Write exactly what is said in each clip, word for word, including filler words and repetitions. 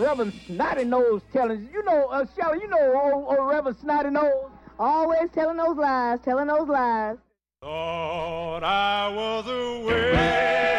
Reverend Snotty Nose telling you know, uh, Shelley, you know old, old Reverend Snotty Nose. Always telling those lies, telling those lies. Thought I was away.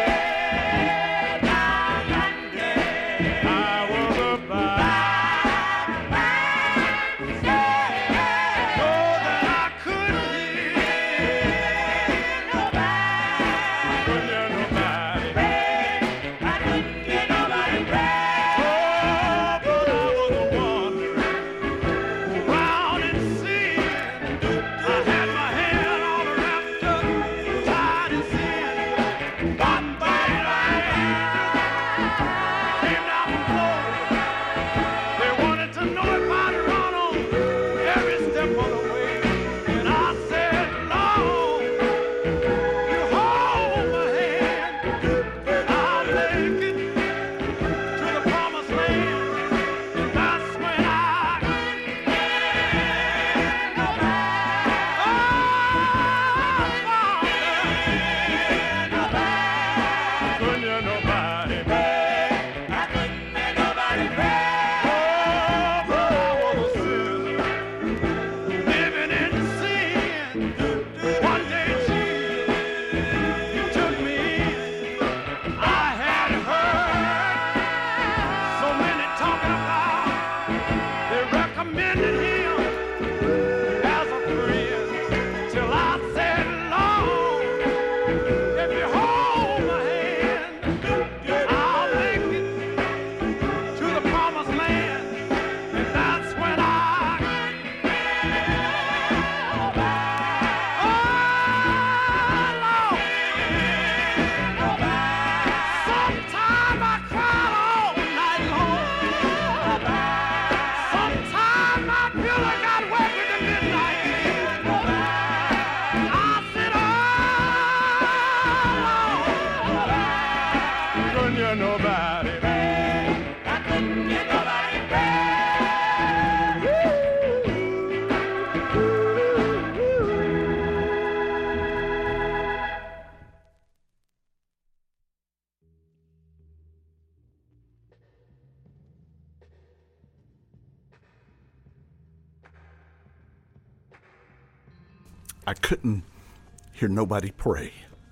I couldn't hear nobody pray.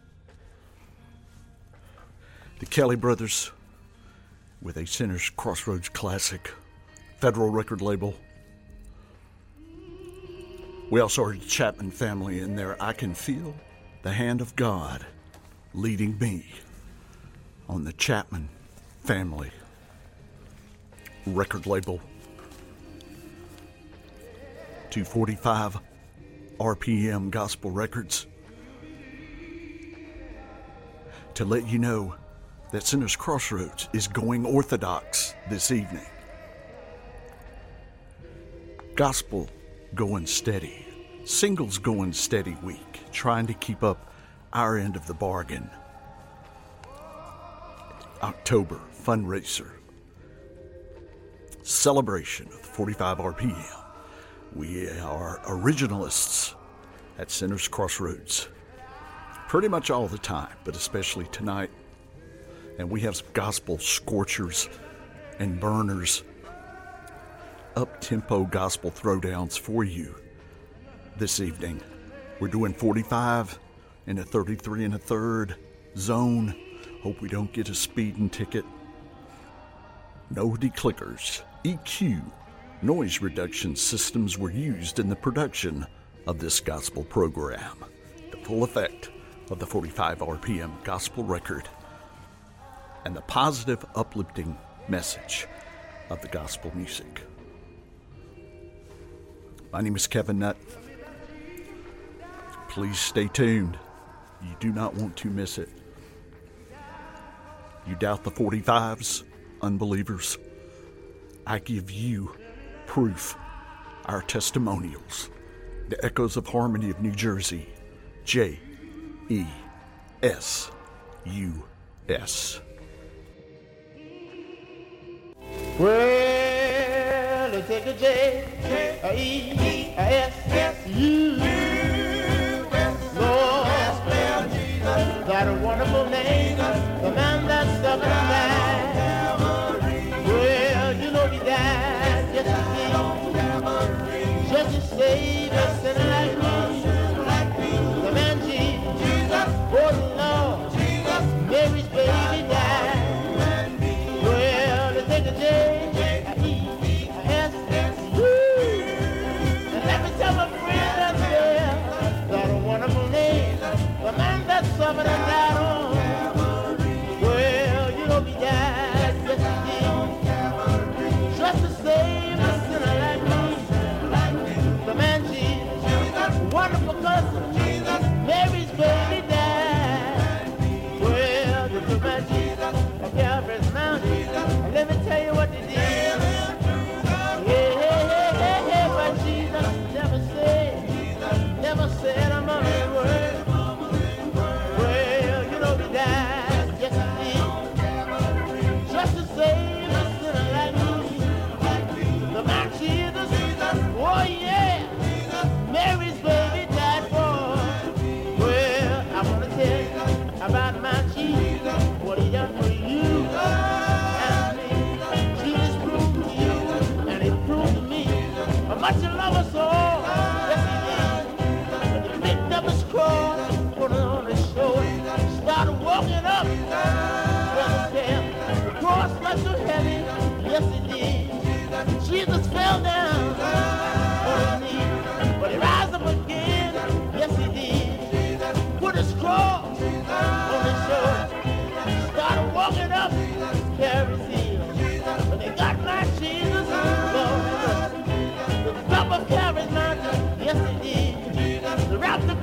The Kelly Brothers with a Sinners Crossroads classic, Federal record label. We also heard the Chapman family in there. I Can Feel the Hand of God Leading Me on the Chapman family record label. two forty-five R P M Gospel Records, to let you know that Sinners Crossroads is going orthodox this evening. Gospel going steady, singles going steady week, trying to keep up our end of the bargain. October fundraiser, celebration of the forty-five R P M. We are originalists at Sinners Crossroads pretty much all the time, but especially tonight. And we have some gospel scorchers and burners, up-tempo gospel throwdowns for you this evening. We're doing forty-five in a thirty-three and a third zone. Hope we don't get a speeding ticket. No declickers, E Q, noise reduction systems were used in the production of this gospel program. The full effect of the forty-five R P M gospel record and the positive, uplifting message of the gospel music. My name is Kevin Nutt. Please stay tuned. You do not want to miss it. You doubt the forty-fives, unbelievers? I give you proof, our testimonials. The Echoes of Harmony of New Jersey, J E S U S. Well, let's take a J E S U. Lord, that a wonderful name, the man that's stuck in the line. Well, you know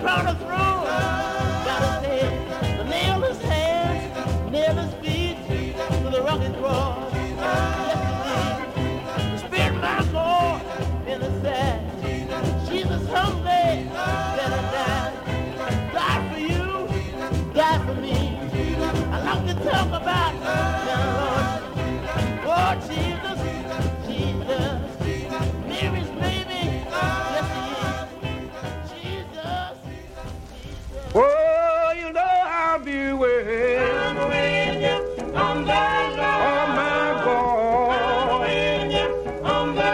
crown of thorns. Gotta say, the nail his hands, nail his feet to the rugged cross. Yes, indeed. The spirit my Lord in the sad. Jesus hungry, then I died. Die for you, die for me. I like to talk about the Lord. Oh, Jesus, Jesus, Mary's baby, yes he is. Jesus, Jesus. Oh, you know I'll be with I'm with you on the Lord. oh my God. I'm with you on the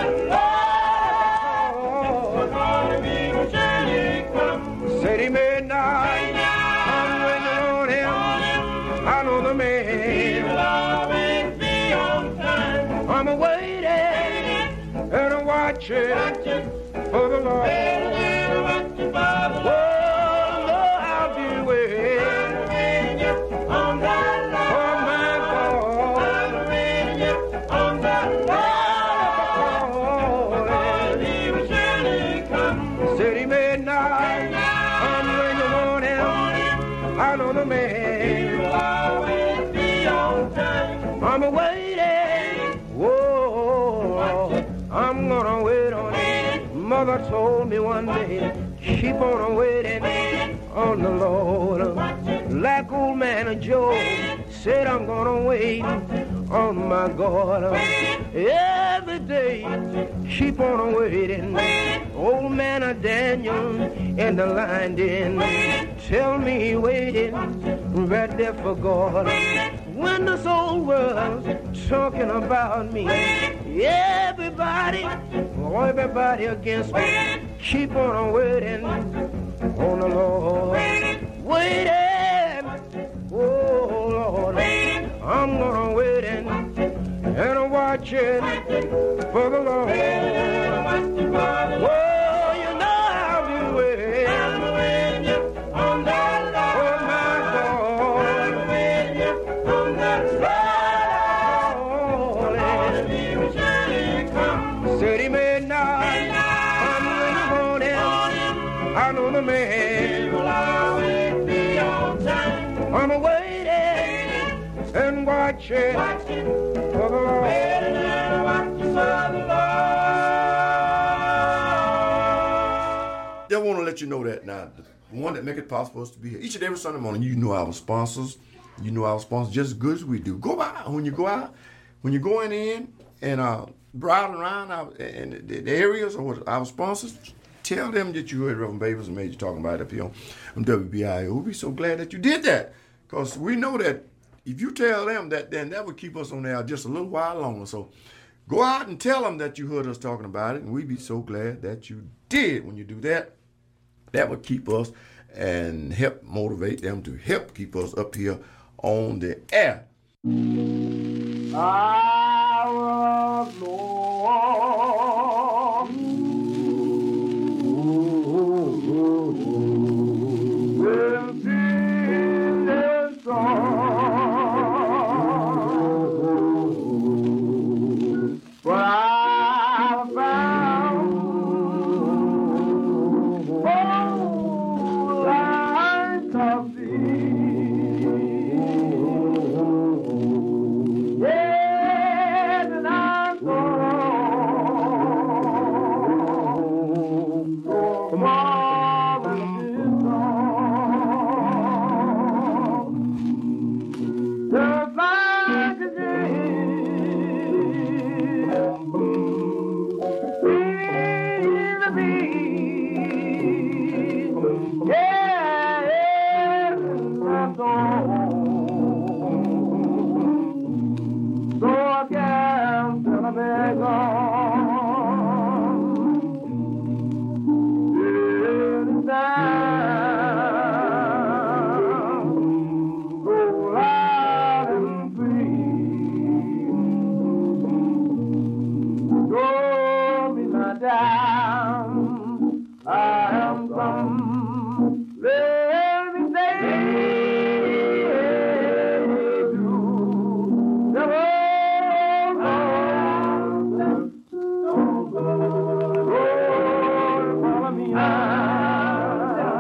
Lord. Gonna be surely come. City midnight, I'm waiting on him. I know the man. He'll always be on time. I'm waiting and I'm watching Watching, for the Lord. waiting, watching for the Oh, Lord. no, I'll be waiting. I'm with you on the Lord. Oh my God. I'm with you on the Lord. He will surely come. City midnight, I'm waiting on him. I know the man. He'll always be on time. I'm waiting. Whoa, I'm gonna wait on him. Mother told me one day, keep on waiting on the Lord. Like old man Joe said, I'm gonna wait on my God. Every day, keep on waiting. Old man of Daniel in the line den, tell me he waiting right there for God. When this old world talking about me, everybody, oh, everybody against me, keep on waiting on the Lord. Waiting, oh Lord, I'm gonna waiting and I'm watching for the Lord. Oh, you know I'll be waiting on the Lord. Oh my God, on the Lord. City midnight, I'm waiting on him. I know the man. I'm waiting and watching for the Lord. I want to let you know that now, the one that make it possible for us to be here each and every Sunday morning. You know our sponsors. You know our sponsors just as good as we do. Go out when you go out, when you're going in and uh, browsing around our, in the, the areas or our sponsors. Tell them that you heard Reverend Babers and Major talking about it up here on, on W B I A. We'll be so glad that you did that, because we know that if you tell them that, then that would keep us on there just a little while longer. So go out and tell them that you heard us talking about it, and we'd be so glad that you did. When you do that, that would keep us and help motivate them to help keep us up here on the air. Our Lord. Will sing their song. For I found oh, light of thee. Yes, and I'm so come on, and just like a dream, in the beat, yeah, my soul, so I can't tell a beg on, anytime, go loud and free, go be my down, I am some, let me say to the world, oh, follow me now.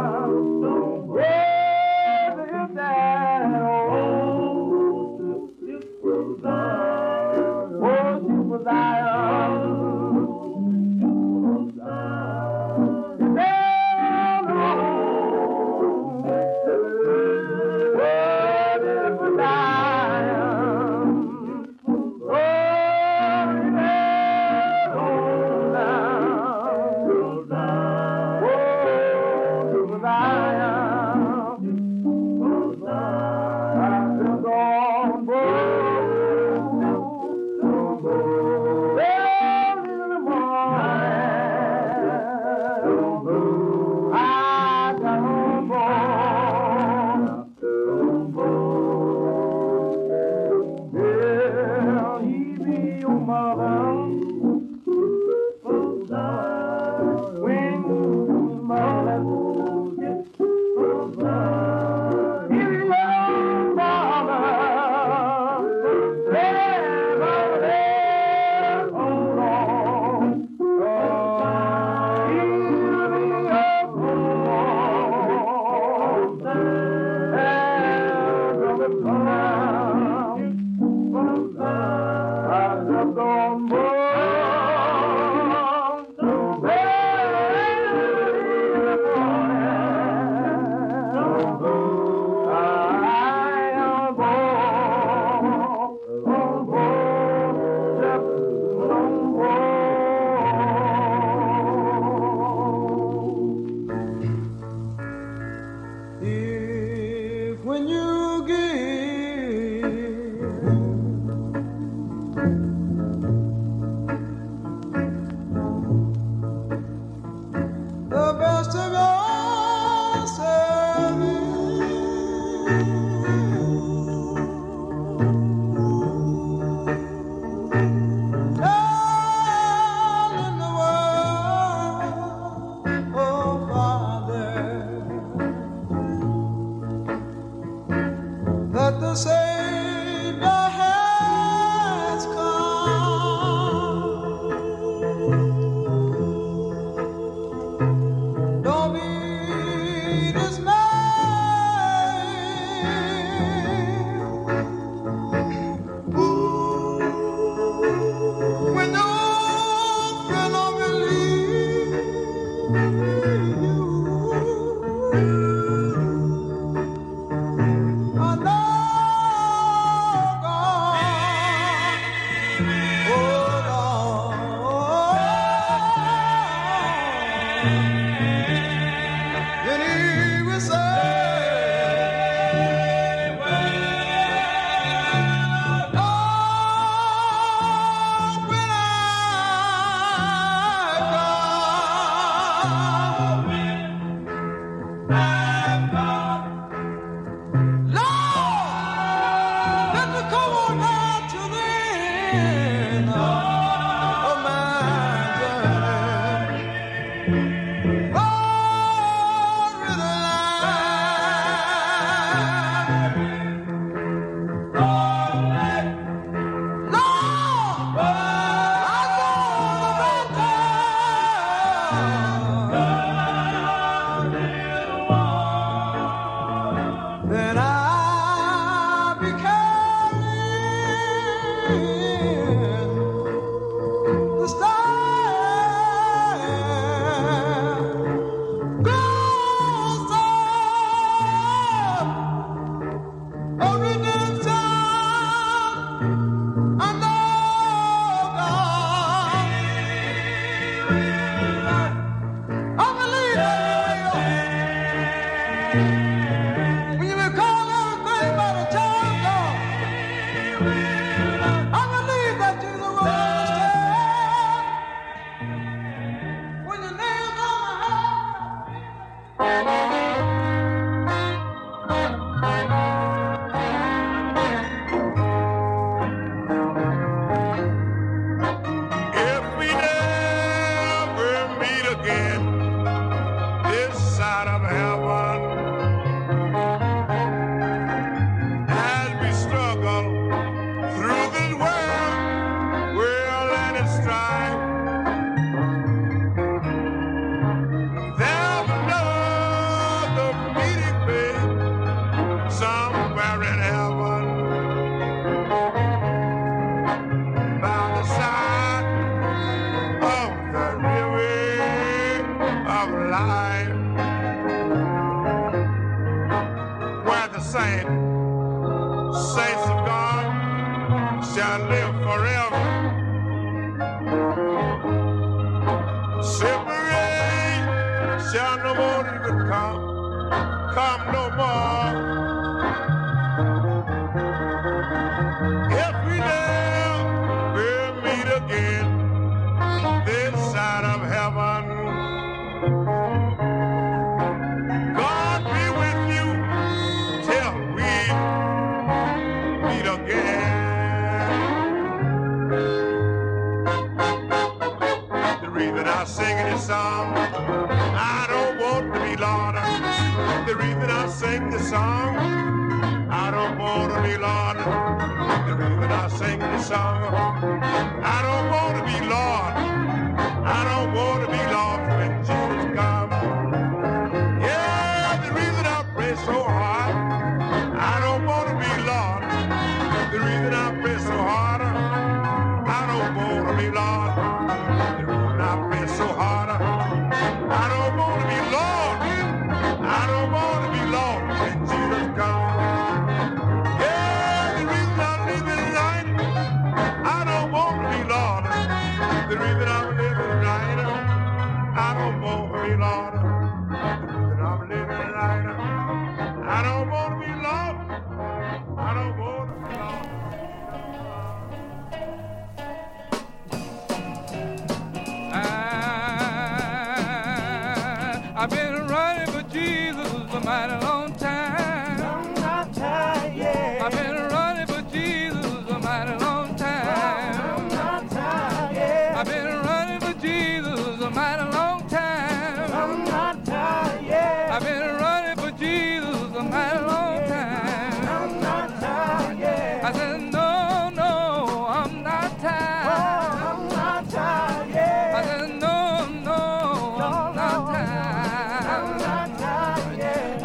I've been running for Jesus a mighty long time. I'm not tired.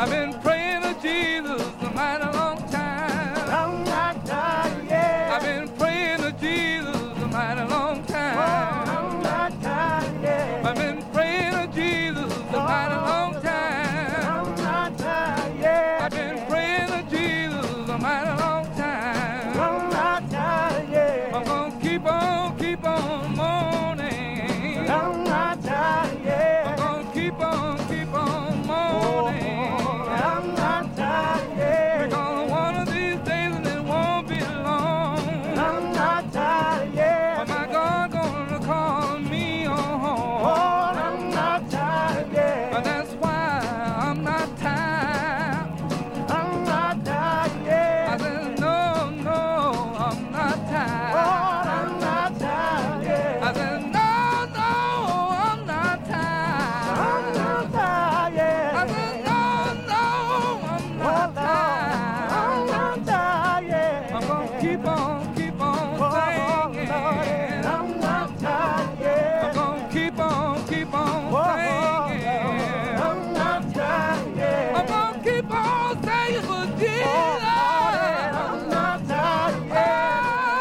I've been praying to Jesus a mighty long time. Long, long time, yeah. I've been praying to Jesus a mighty long time. Long, long time, yeah. I've been praying to Jesus a mighty long time. Long, long time, yeah. I've been praying to Jesus a mighty long time. Long, long time, yeah. I'm gonna keep on, keep on mourning. Long, long time, yeah. I'm gonna keep on, keep on mourning. Long, long time, yeah. Because one of these days and it won't be long. Long, long time, yeah. Oh, my God gonna call me on home. Oh, long, long time, yeah. But that's why I'm not tired. Long, long time, yeah. I said, no, no, I'm not tired. Oh, long, long time, yeah. I said, no, no, I'm not tired. Long, long time, yeah. I said, no, no, I'm not tired. Long, long time, yeah. I'm gonna keep on, keep on Oh, singing. Lord, long, long time, yeah. I'm gonna keep on, keep on singing. Long, long time, yeah. I'm gonna keep on singing for Jesus. Long, long time, yeah.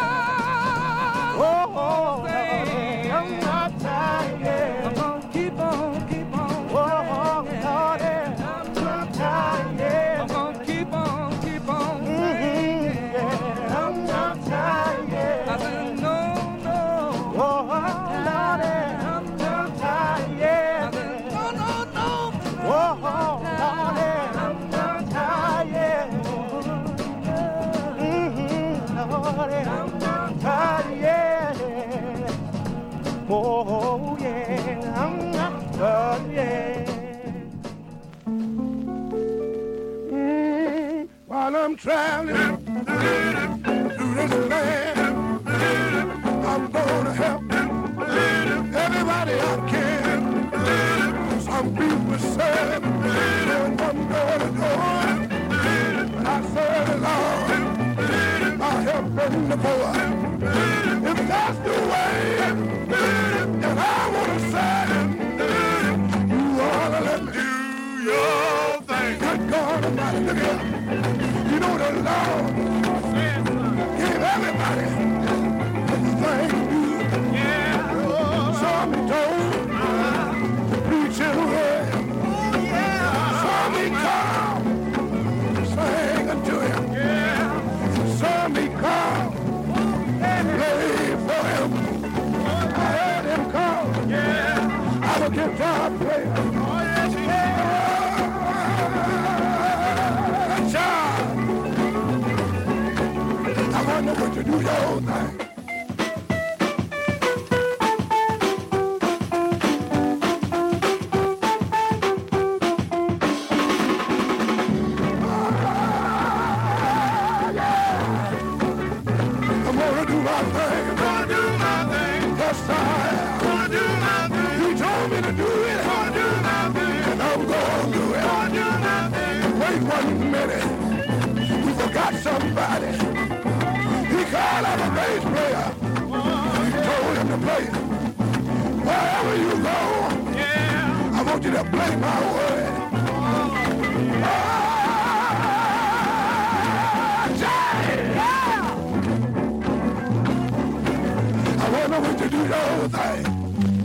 Oh, oh, Sing. long, long time, yeah. I'm gonna keep on, keep on Oh, singing. Lord, long, long time, yeah. I'm gonna keep on, keep on Mhm, singing. yeah. Long, long time, yeah. I said, no, no. Oh, Lord, long, long time, yeah. I said, no, no, no. Oh, Lord, long, long time, yeah. Mhm, Lord, long, long time, yeah. Oh, yeah, long, long time, yeah. Mm, while I'm traveling through this land, I'm gonna help everybody I can. Some people say there's one door to go, but I serve the Lord. I help them the poor. If that's the way that I want to serve, you ought to let me do your thing. Good God Almighty, look here. You know the Lord gave everybody a thing to do. Yeah. Some he told to preach his word. Some he called, sang unto him. Yeah. Some he called, played for him. I heard him call. Yeah. I'm a guitar player. Oh, yes, he is. Child, I wonder what you do your thing. I'm gonna do my thing. I'm gonna do my thing. Yes, I am. Gonna do my thing. You told me to do it. Gonna do my thing. And I'm gonna do it. Gonna do my thing. Wait one minute. We forgot somebody. He called out a bass player. He told him to play. Wherever you go, yeah, I want you to play my word. Ah, yeah. I wonder what you do the whole thing.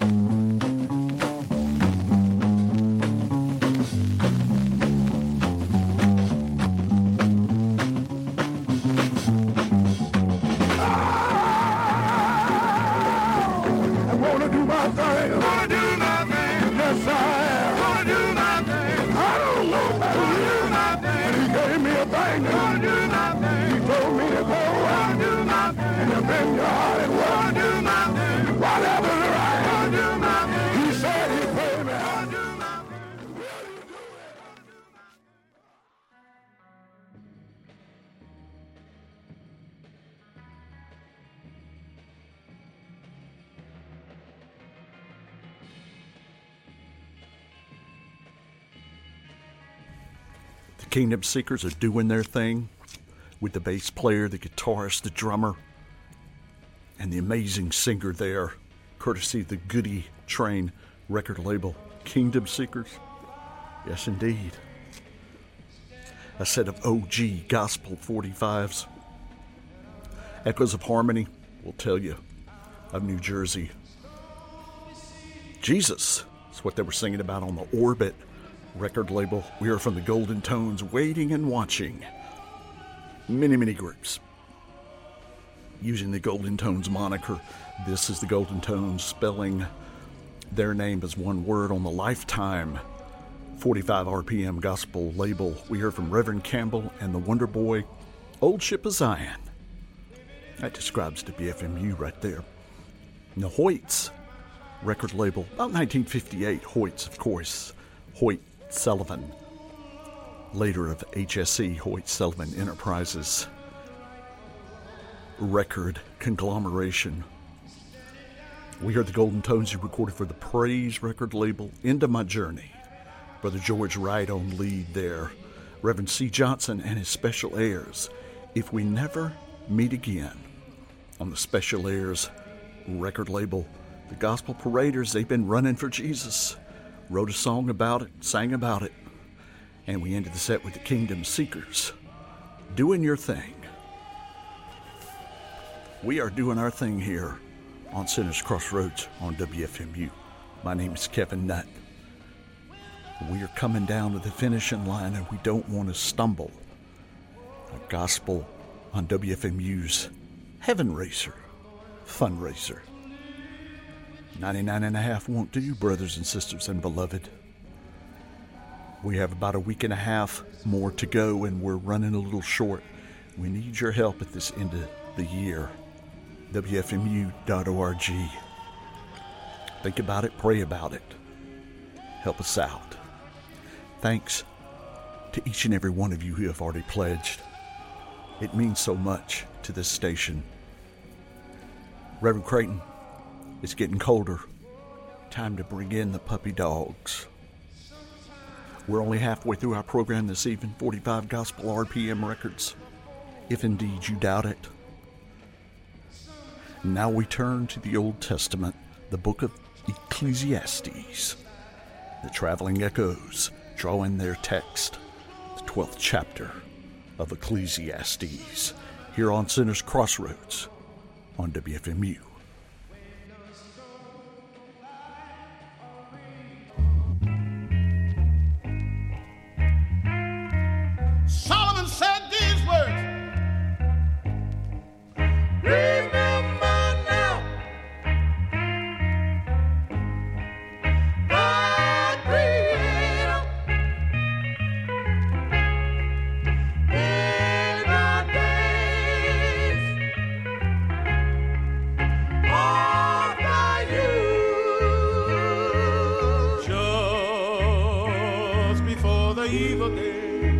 Kingdom Seekers are doing their thing with the bass player, the guitarist, the drummer, and the amazing singer there, courtesy of the Goody Train record label. Kingdom Seekers? Yes, indeed. a set of O G gospel forty-fives. Echoes of Harmony will tell you of New Jersey. Jesus is what they were singing about on the Orbit record label. We are from the Golden Tones, waiting and watching. Many, many groups using the Golden Tones moniker. This is the Golden Tones, spelling their name as one word on the Lifetime forty-five R P M gospel label. We heard from Reverend Campbell and the Wonder Boy, Old Ship of Zion. That describes W F M U right there. And the Hoyts record label, about nineteen fifty-eight. Hoyts, of course. Hoyt Sullivan, later of H S E, Hoyt Sullivan Enterprises record conglomeration. We heard the Golden Tones you recorded for the Praise record label, Into My Journey. Brother George Wright on lead there. Reverend C. Johnson and his Special Airs, If We Never Meet Again, on the Special Airs record label. The Gospel Paraders, they've been running for Jesus. Wrote a song about it, sang about it. And we ended the set with the Kingdom Seekers, Doing Your Thing. We are doing our thing here on Sinners Crossroads on W F M U. My name is Kevin Nutt. We are coming down to the finishing line and we don't want to stumble. A gospel on W F M U's Heaven Racer fundraiser. ninety-nine and a half won't do, brothers and sisters and beloved. We have about a week and a half more to go and we're running a little short. We need your help at this end of the year. W F M U dot org. Think about it, pray about it. Help us out. Thanks to each and every one of you who have already pledged. It means so much to this station. Reverend Creighton, it's getting colder. Time to bring in the puppy dogs. We're only halfway through our program this evening, forty-five Gospel R P M records, if indeed you doubt it. Now we turn to the Old Testament, the book of Ecclesiastes. The Traveling Echoes draw in their text, the twelfth chapter of Ecclesiastes, here on Sinners Crossroads on W F M U. Solomon said these words. Remember now, thy Creator, in the days of thy youth, just before the evil day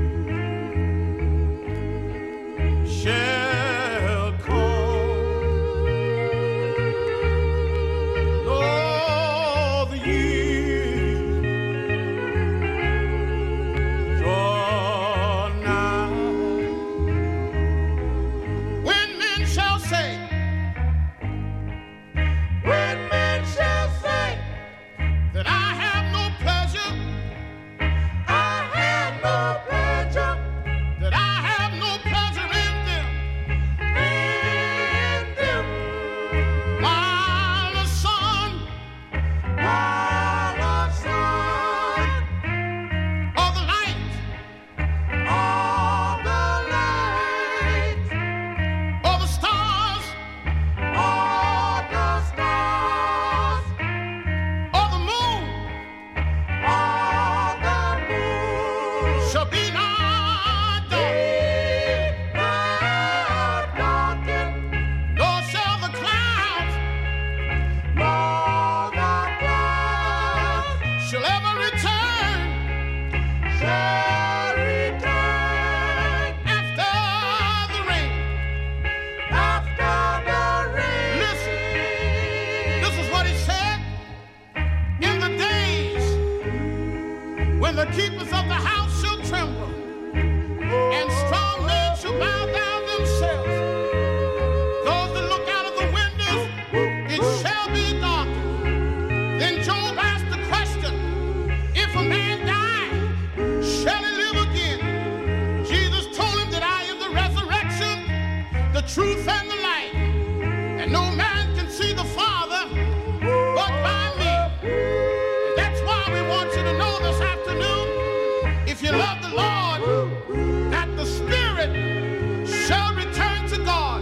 shall come. Lord, the years draw nigh, when men shall say, when men shall say that I have no pleasure, I have no pleasure, that I have no pleasure in them, in them, while the sun, while the sun, or the light, or the light, or the stars, or the stars, or the moon, or the moon shall be not darkened, nor shall the clouds, nor the clouds shall ever return, shall return after the rain, after the rain. Listen, this is what he said. In the days when the keepers of the house shall tremble, and strong men shall bow down themselves, those that look out of the windows, it shall be dark. Then Job asked the question, if a man die, shall he live again? the Lord that the spirit shall return to God.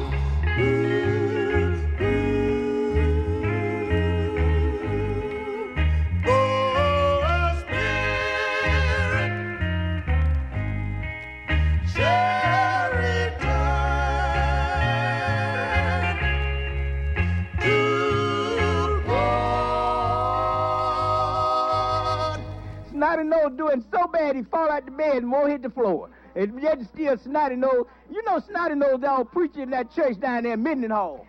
Snotty Nose doing so bad he fall out the bed and won't hit the floor. And yet still Snotty Nose. You know Snotty Nose, the old preacher in that church down there in Mendenhall.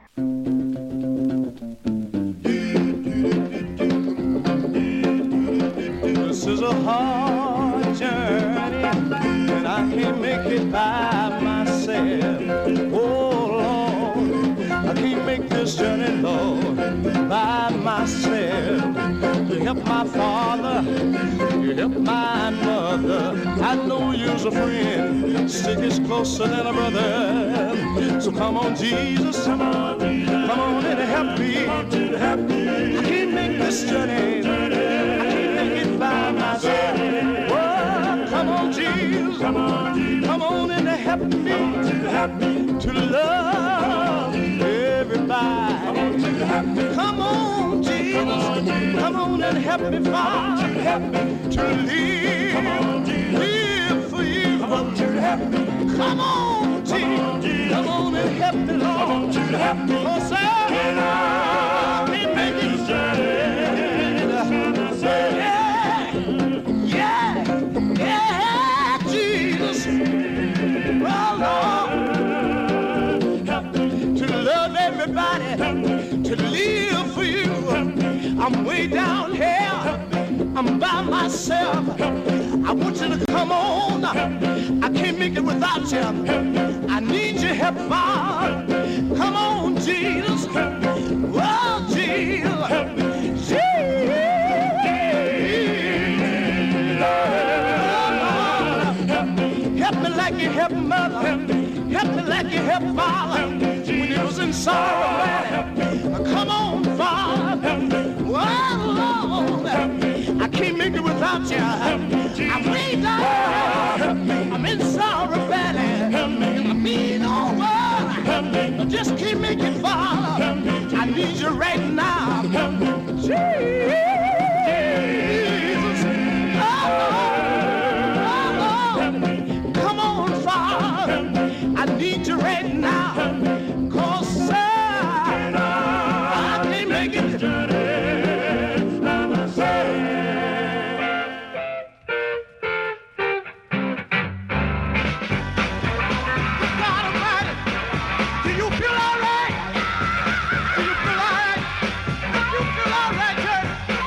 This is a hard journey, and I can't make it by myself. Oh, Lord, I can't make this journey, Lord, by myself. You help my father, you help my mother. I know you're a friend, stick is closer than a brother. So come on, Jesus, come on, come on and help me. I can't make this journey, I can't make it by myself. Oh, come on, Jesus, come on, come on and help me to love everybody. Come on, Jesus, come on and help me, Father, to live, live for you. Come on, Jesus, come on and help me, Lord. Oh, say, I can't make it journey. Yeah, yeah, yeah, Jesus. Oh, Lord, to love everybody, to live for you. I'm way down here, I'm by myself. I want you to come on, I can't make it without you. I need your help, Father. Come on, Jesus. Oh, Jesus. Jesus. Help me like you help mother. Help me like you help father. When it was in sorrow, come on, Father. Oh, Lord, I can't make it without you. I'm way down. I'm in sorrow valley. I mean, oh, well, I just can't make it, Father. I need you right now. Jesus. I need you right now, 'cause I, I can't make it. God Almighty, do you feel all right? Do you feel all right? Do you feel all right, church?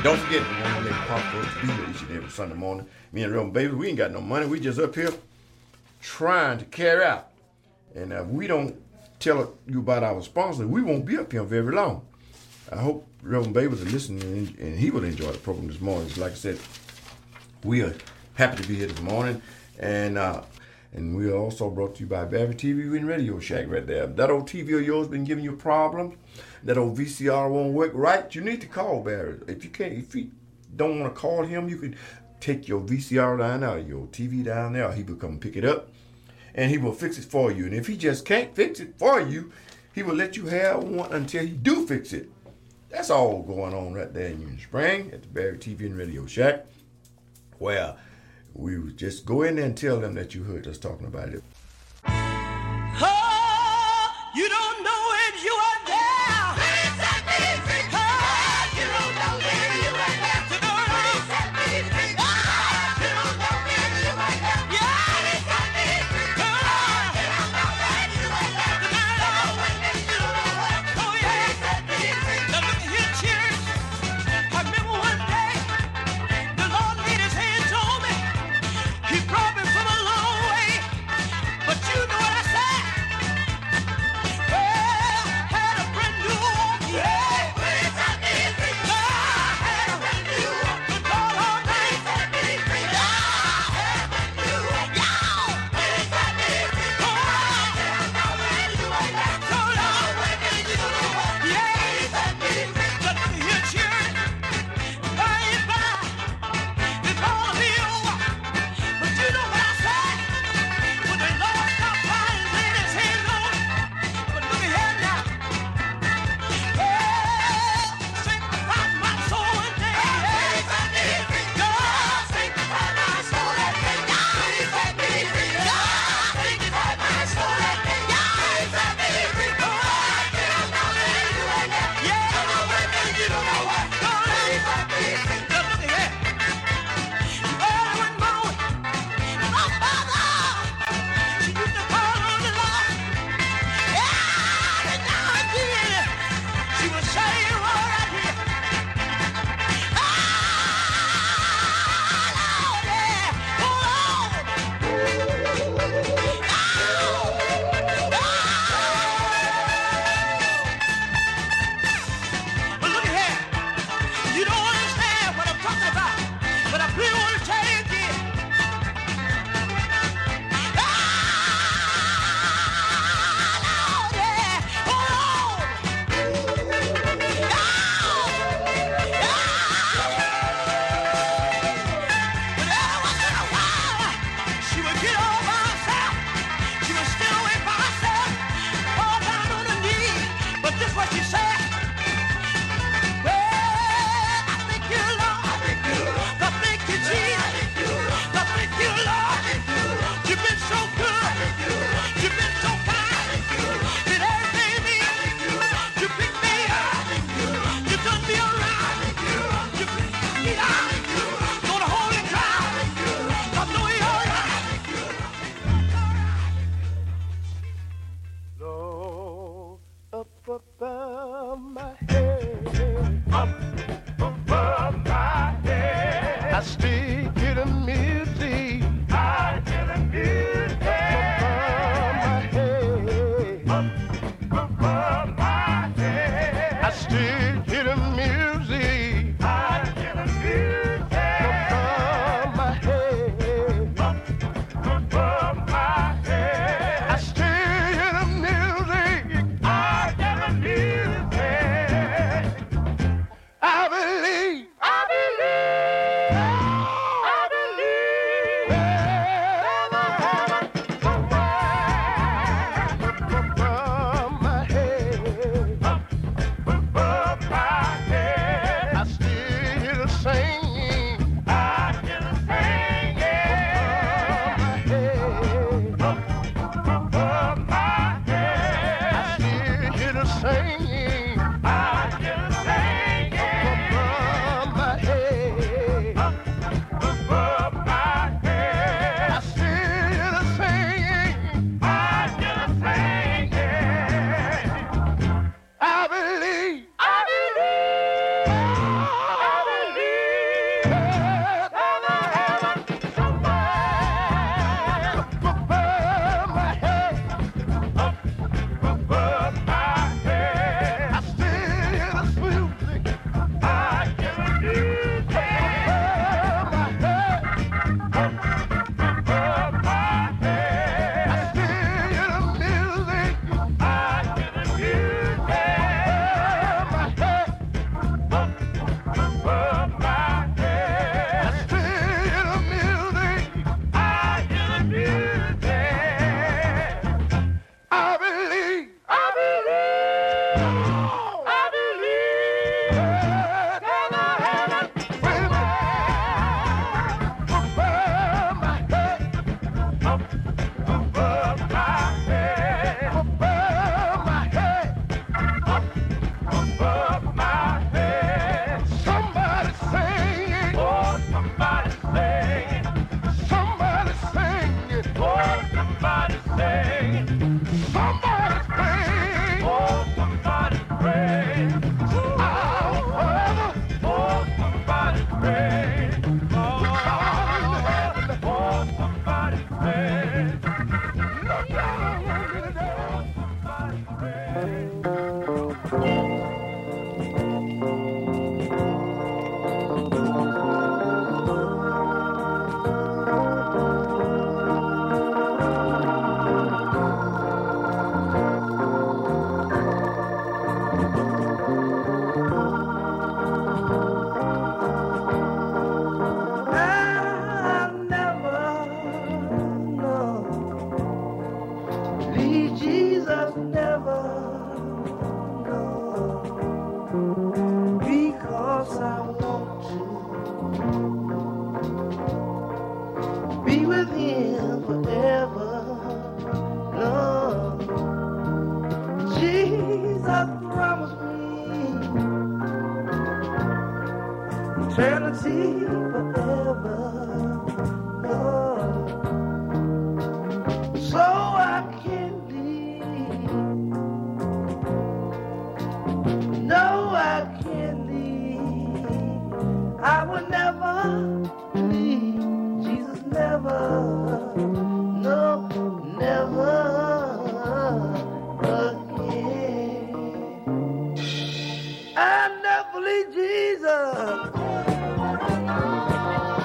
don't forget, we want to make it possible to be here each and every Sunday morning. Me and Reverend Baby, we ain't got no money. We just up here trying to carry out. And if we don't tell you about our sponsors, we won't be up here very long. I hope Reverend Baby is listening and he will enjoy the program this morning. Like I said, we are happy to be here this morning. And uh, and we are also brought to you by Barry T V and Radio Shack right there. That old T V of yours been giving you problems. That old V C R won't work right. You need to call Barry. If you can't, if you don't want to call him, you can take your V C R down there, your T V down there. He will come pick it up, and he will fix it for you. And if he just can't fix it for you, he will let you have one until he do fix it. That's all going on right there in Union Spring at the Barry T V and Radio Shack. Well, we would just go in there and tell them that you heard us talking about it. Oh, you don't know if you are there. Please let me speak. Oh, you don't know if you are there. Please let me speak. Oh, you don't know if you are there. Yeah, please let me speak. Oh, you don't know if you are there. Oh, yeah. Please let me speak. Now look at here, cheers. I remember one day the Lord laid his hands on me. He brought me from a long way. But you know what I said? Well, I had a brand new walk. Yeah, please let me speak. I had a brand new walk. Good Lord Almighty. Please let me speak. I had a brand new walk. Y'all, please let me speak. Oh, I don't know where you are at. So long, where did you go? Yeah, please let me speak. But look at here, cheering. By and by, it's gonna be over. But you know what I said? When the Lord stopped by and laid his hands on me. But look at here now. Well, sanctify my soul and day. Please let me speak. God, sanctify my soul and day. Please let me speak. God, sanctify my soul and day. Please let me speak. Oh, I don't know where you are at. Yeah, I don't know where you don't know what. Please let me speak. Now look at here. Early one morning, my mother, she used to call on the Lord. Yeah, and now and then, she would say a word right here. Ah, Lord, yeah. Oh, Lord. Ah, ah. But look at here. You don't understand what I'm talking about, but I really want to tell you again. Ah, Lord, yeah. Oh, Lord. Ah, ah. But every once in a while, she would get all by herself. She would steal away by herself, fall down on her knees. But this what she said. Well, I thank you, Lord. I thank you, Lord. I thank you, Jesus. I thank you, Lord. I thank you, Lord. I thank you, Lord. You've been so good. I thank you, Lord. You've been so kind. I thank you, Lord. Did everything me. I thank you, Lord. You picked me up. I thank you, Lord. You turned me around. I thank you, Lord. You picked me up. I thank you, Lord. Gonna hold it down. I thank you, Lord. I know you're all right. I thank you, Lord. Lord, up above my head, up above my head, I still hear the music. I hear the music. Up above my head, up above my head, I still hear the music. I hear the music. Above my head, up above my head, I still hear the music. I hear the music. I believe. I believe. I believe. Above my head, up above my head, I still hear the singing. I hear the singing. Above my head, up above my head, I still hear the singing. I hear the singing. Above my head, up above my head, I still hear the singing. I hear the singing. I believe. I believe. I believe. I never leave Jesus.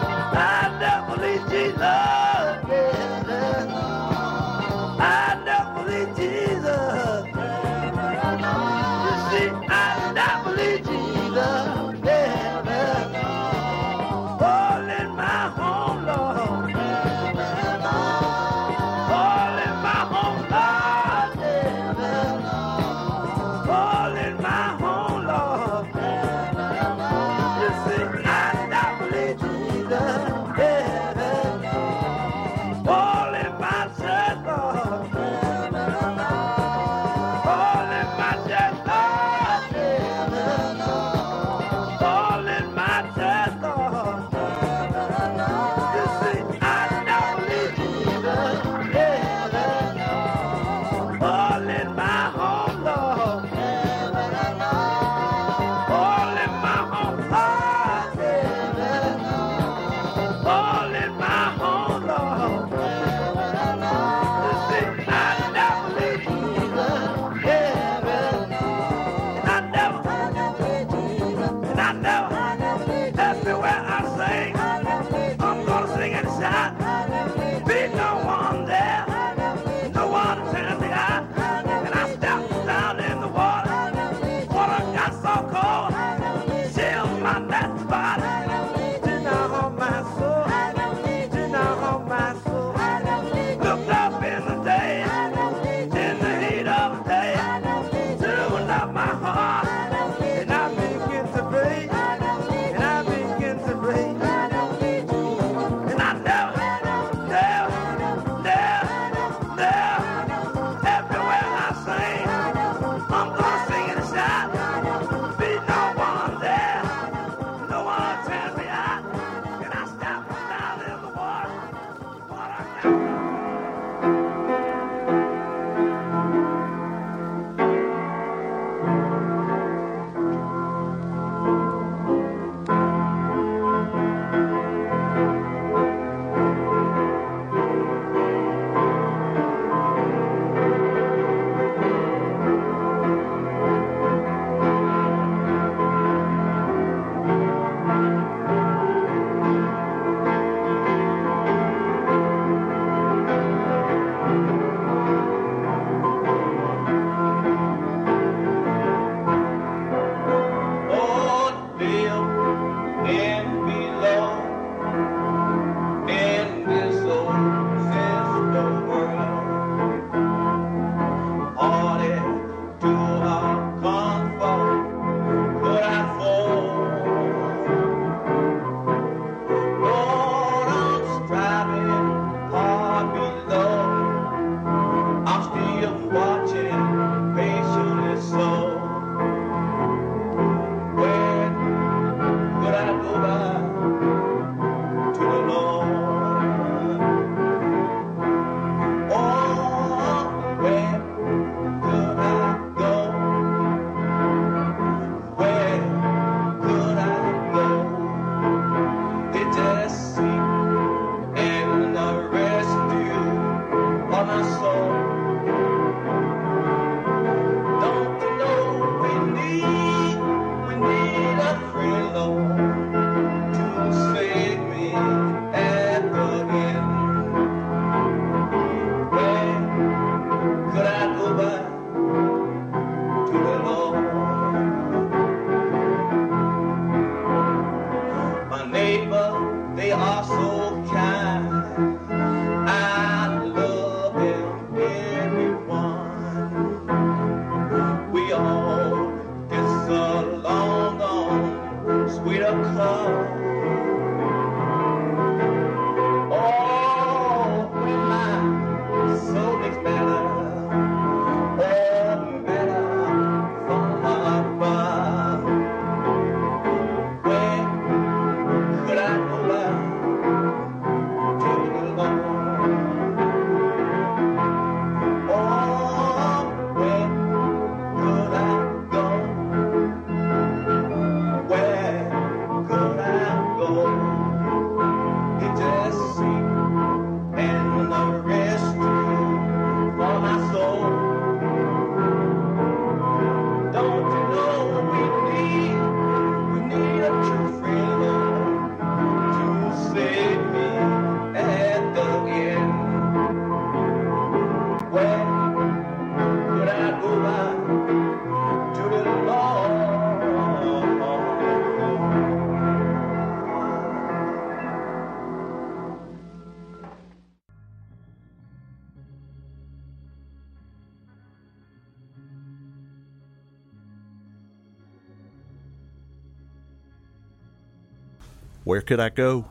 Where could I go?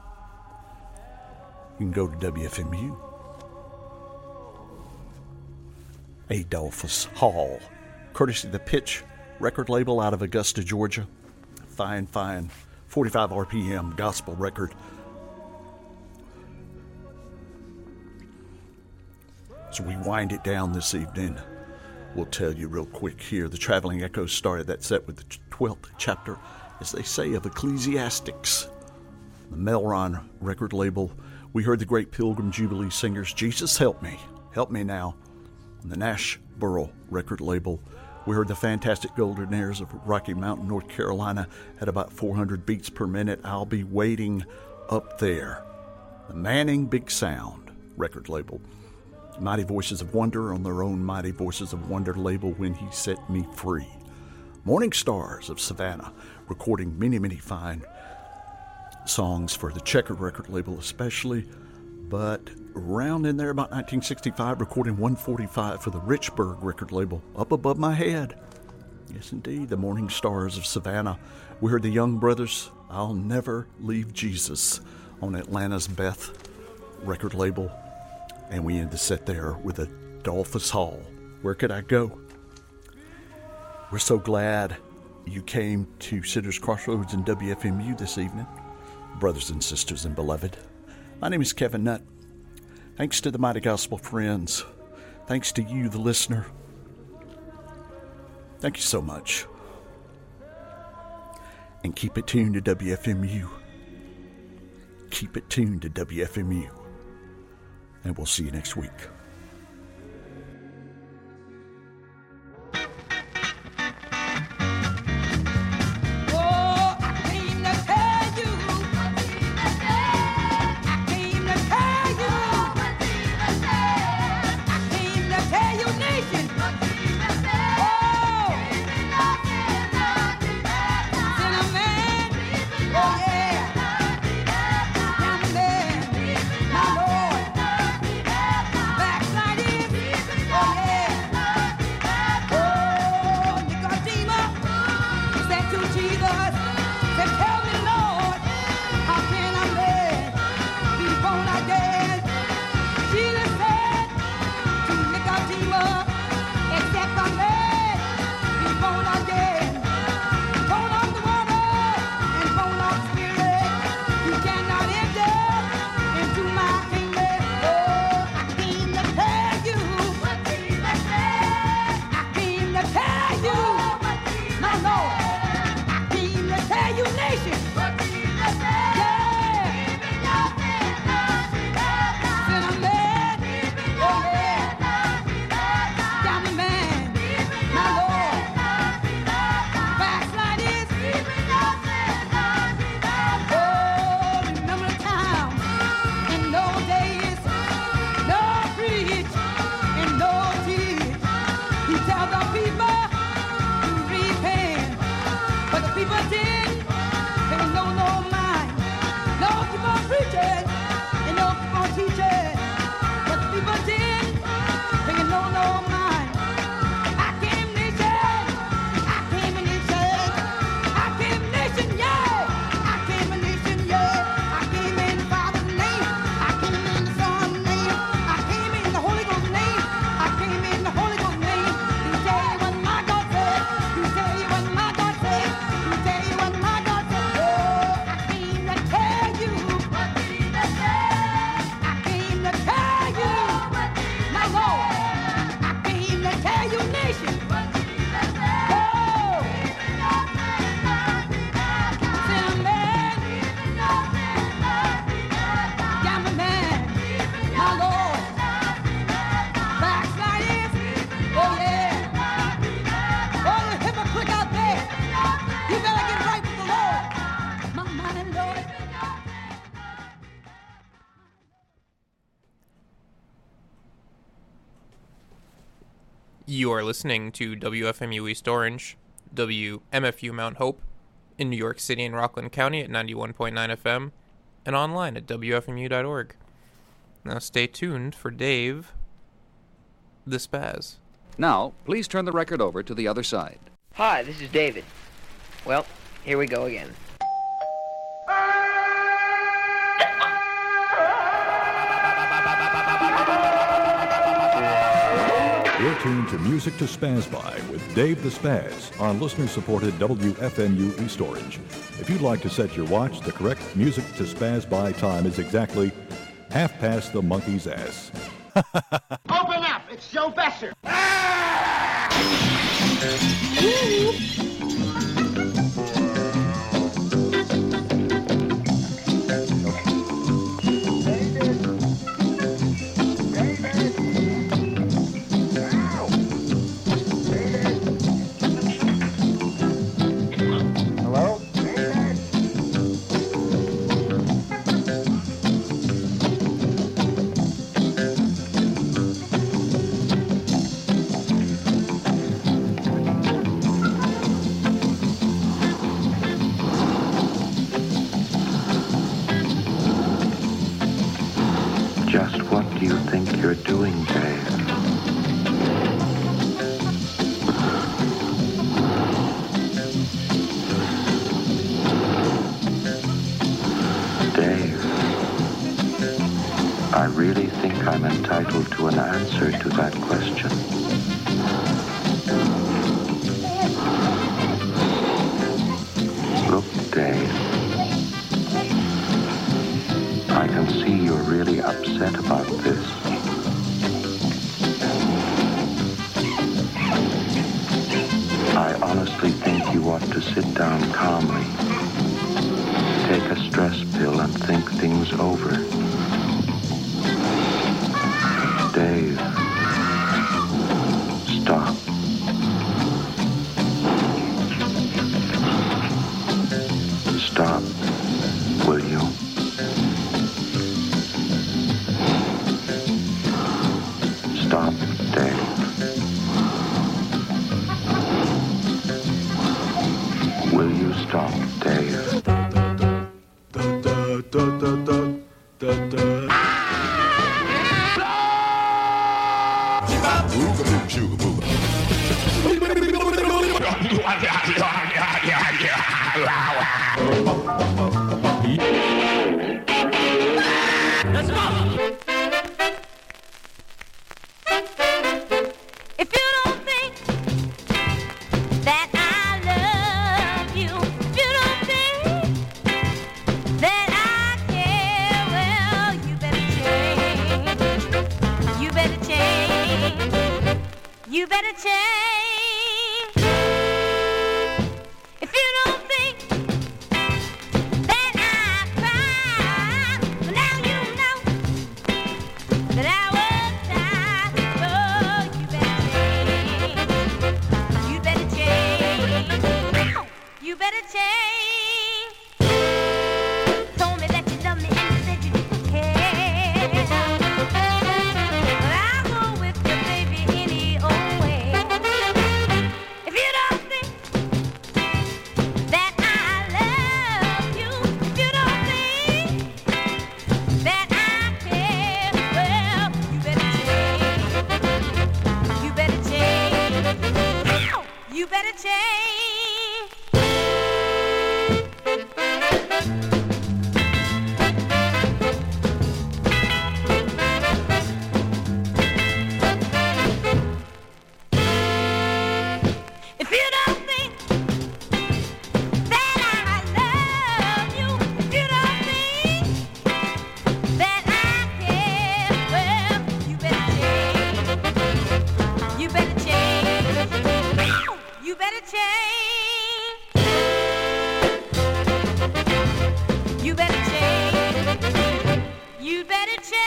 You can go to W F M U. Adolphus Hall, courtesy of the Pitch record label out of Augusta, Georgia. Fine, fine, forty-five R P M gospel record. So we wind it down this evening. We'll tell you real quick here. The Traveling Echoes started that set with the twelfth chapter, as they say, of Ecclesiastics. The Melron record label. We heard the great Pilgrim Jubilee singers, Jesus Help Me, Help Me Now. And the Nashboro record label. We heard the fantastic Goldenaires of Rocky Mountain, North Carolina, at about four hundred beats per minute. I'll Be Waiting Up There. The Manning Big Sound record label. Mighty Voices of Wonder on their own Mighty Voices of Wonder label, When He Set Me Free. Morning Stars of Savannah, recording many, many fine songs for the Checkered record label especially, but around in there about nineteen sixty-five, recording one forty-five for the Richburg record label, Up Above My Head. Yes, indeed, the Morning Stars of Savannah. We heard the Young Brothers, I'll Never Leave Jesus, on Atlanta's Beth record label. And we end the set there with Adolphus Hall. Where could I go? We're so glad you came to Sitter's Crossroads and W F M U this evening, brothers and sisters and beloved. My name is Kevin Nutt. Thanks to the Mighty Gospel Friends. Thanks to you, the listener. Thank you so much. And keep it tuned to W F M U. Keep it tuned to W F M U. And we'll see you next week. You are listening to W F M U East Orange, W M F U Mount Hope, in New York City and Rockland County at ninety-one point nine F M, and online at W F M U dot org. Now stay tuned for Dave the Spaz. Now, please turn the record over to the other side. Hi, this is David. Well, here we go again. We're tuned to Music to Spaz By with Dave the Spaz on listener-supported W F M U East Orange. If you'd like to set your watch, the correct Music to Spaz By time is exactly half past the monkey's ass. Open up! It's Joe Besser! Entitled to an answer to that question. Look, Dave, I can see you're really upset about this. I honestly think you ought to sit down calmly, take a stress pill and think things over. Dave, stop. Stop, will you? Stop, Dave. Will you stop, Dave? Da, da, da, da, da, da, da. Let's go! If you don't think that I love you, if you don't think that I care, well, you better change. You better change. You better change. If you don't think that I cry, well, now you know that I will die. Oh, you better change. You better change. You better change. Told me that you love me and you said you didn't care. But I'll go with you, baby, any old way. If you don't think that I love you, if you don't think that I care, well, you better change. You better change. You better change. If you don't think that I love you, if you don't think that I care, well, you better change. You better change. You better change. You better change. You better change.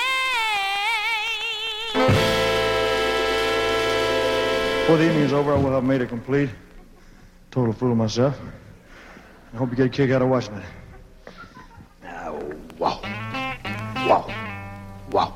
Before the evening is over, I will have made it complete. Total fool of myself. I hope you get a kick out of watching it. Now, wow. Wow. Wow.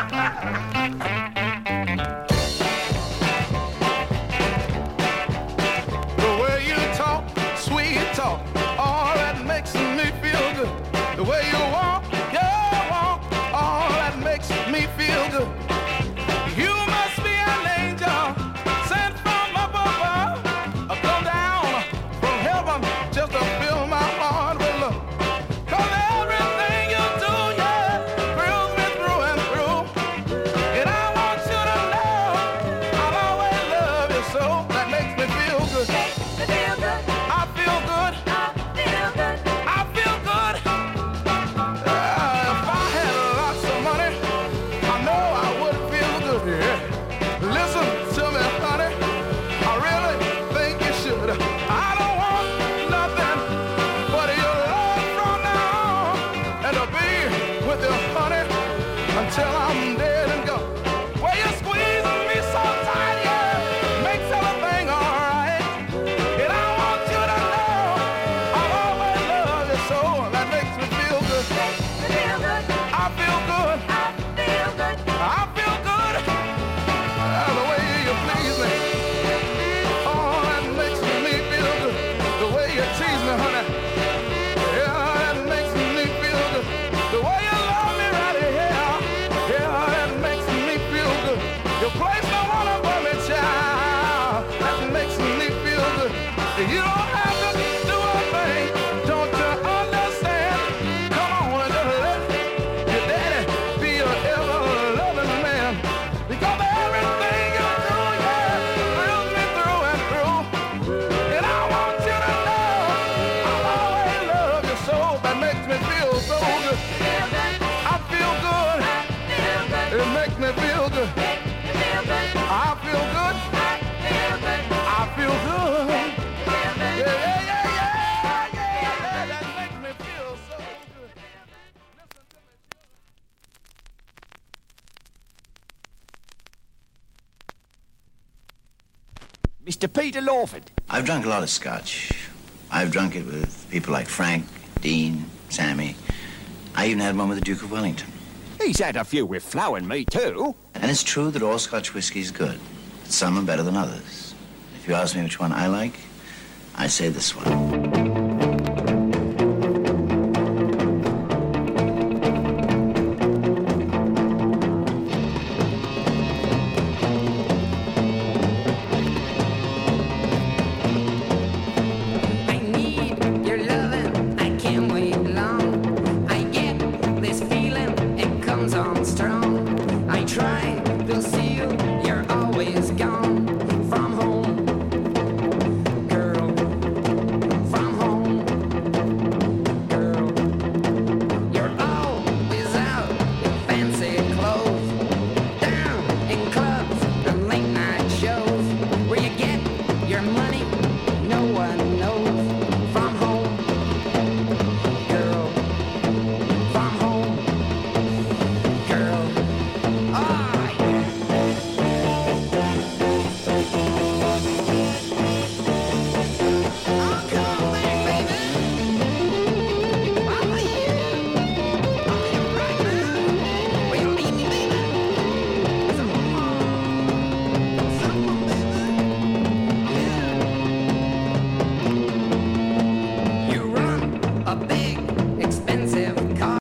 The way you talk, sweet talk, all that makes me feel good. The way you walk, your walk, all that makes me feel good. You must be an angel sent from up above, or come down from heaven just to fill my heart with love. 'Cause everything you do, yeah, thrills Mister Peter Lawford. I've drunk a lot of scotch. I've drunk it with people like Frank, Dean, Sammy. I even had one with the Duke of Wellington. He's had a few with Flo and me, too. And it's true that all Scotch whiskey's good. But some are better than others. If you ask me which one I like, I say this one.